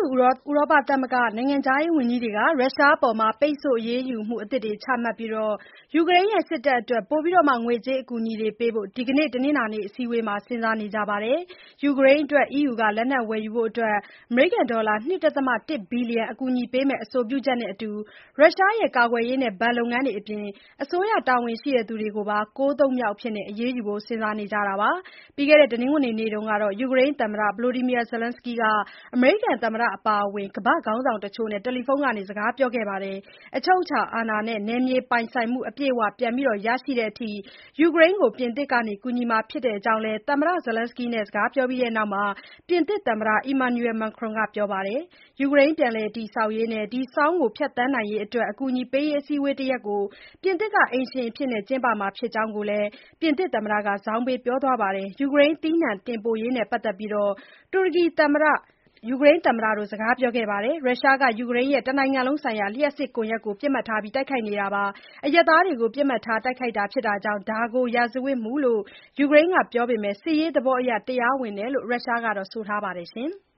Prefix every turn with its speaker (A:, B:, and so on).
A: ဥရောပသမဂ္ဂနိုင်ငံခြားရေးဝန်ကြီးတွေက ရုရှားအပေါ် ပိတ်ဆို့အရေးယူမှုအသစ်တွေချမှတ်ပြီး ယူကရိန်းစစ်တပ်အတွက် ပိုပြီးငွေကြေးအကူအညီတွေပေးဖို့ ဒီကနေ့ တနင်္လာနေ့ အစည်းအဝေးမှာ စဉ်းစားနေကြပါတယ်။ ယူကရိန်းအတွက် EU က လက်နက်ဝယ်ယူဖို့ ဒေါ်လာ ၂.1 ဘီလီယံ အကူအညီပေးမယ့် အဆိုပြုချက်နဲ့အတူ ရုရှားရဲ့ ကာကွယ်ရေးနဲ့ ဘဏ်လုပ်ငန်းတွေအပြင် အစိုးရတာဝန်ရှိသူတွေကိုပါ ၉ သုတ်မြောက်အဖြစ် အရေးယူဖို့ စဉ်းစားနေကြတာပါ။ ပြီးခဲ့တဲ့ တနင်္ဂနွေနေ့တုန်းကတော့ ယူကရိန်းသမ္မတ Volodymyr Zelenskyy က အမေရိကန်သမ္မတအပါအဝင် ကမ္ဘာ့ခေါင်းဆောင်တချို့နဲ့ တယ်လီဖုန်းကနေ စကားပြောခဲ့ပါတယ်။ အချုပ်အခြာအာဏာနဲ့ နယ်မြေပိုင်ဆိုင်မှု အပြည့်အဝ ပြန်ရရှိတဲ့အထိ ယူကရိန်းကို ပြင်သစ်က ကူညီမှာဖြစ်ကြောင်းလည်း သမ္မတ Zelenskyy နဲ့ စကားပြောပြီးနောက် ပြင်သစ်သမ္မတ Emmanuel Macron ကပြောပါတယ်။ ယူကရိန်းပြန်လည်တည်ဆောက်ရေးနဲ့ ဆောင်းကို ဖြတ်သန်းနိုင်ရေးအတွက် အကူအညီပေးရေး အစည်းအဝေးတရပ်ကို ပြင်သစ်က အိမ်ရှင်အဖြစ်ကျင်းပမှာဖြစ်ကြောင်းလည်း ပြင်သစ်သမ္မတက ဇောင်းပေးပြောသွားပါတယ်။ ယူကရိန်းသီးနှံတင်ပို့ရေးနဲ့ပတ်သက်ပြီး တူရကီသမ္မတ ယူကရိန်းသမ္မတတို့ စကားပြောခဲ့ပါတယ်။ ရုရှားက ယူကရိန်းရဲ့ တနိုင်ငံလုံးဆိုင်ရာ လျှပ်စစ်ကွန်ရက်ကို ပစ်မှတ်ထားတိုက်ခိုက်နေတာပါ။ အရပ်သားတွေကို ပစ်မှတ်ထားတိုက်ခိုက်တာဖြစ်တာကြောင့် ဒါကို ရာဇဝတ်မှုလို့ ယူကရိန်းကပြောပေမဲ့ စစ်ရေးသဘောအရ တရားဝင်တယ်လို့ ရုရှားက ဆိုထားပါတယ်။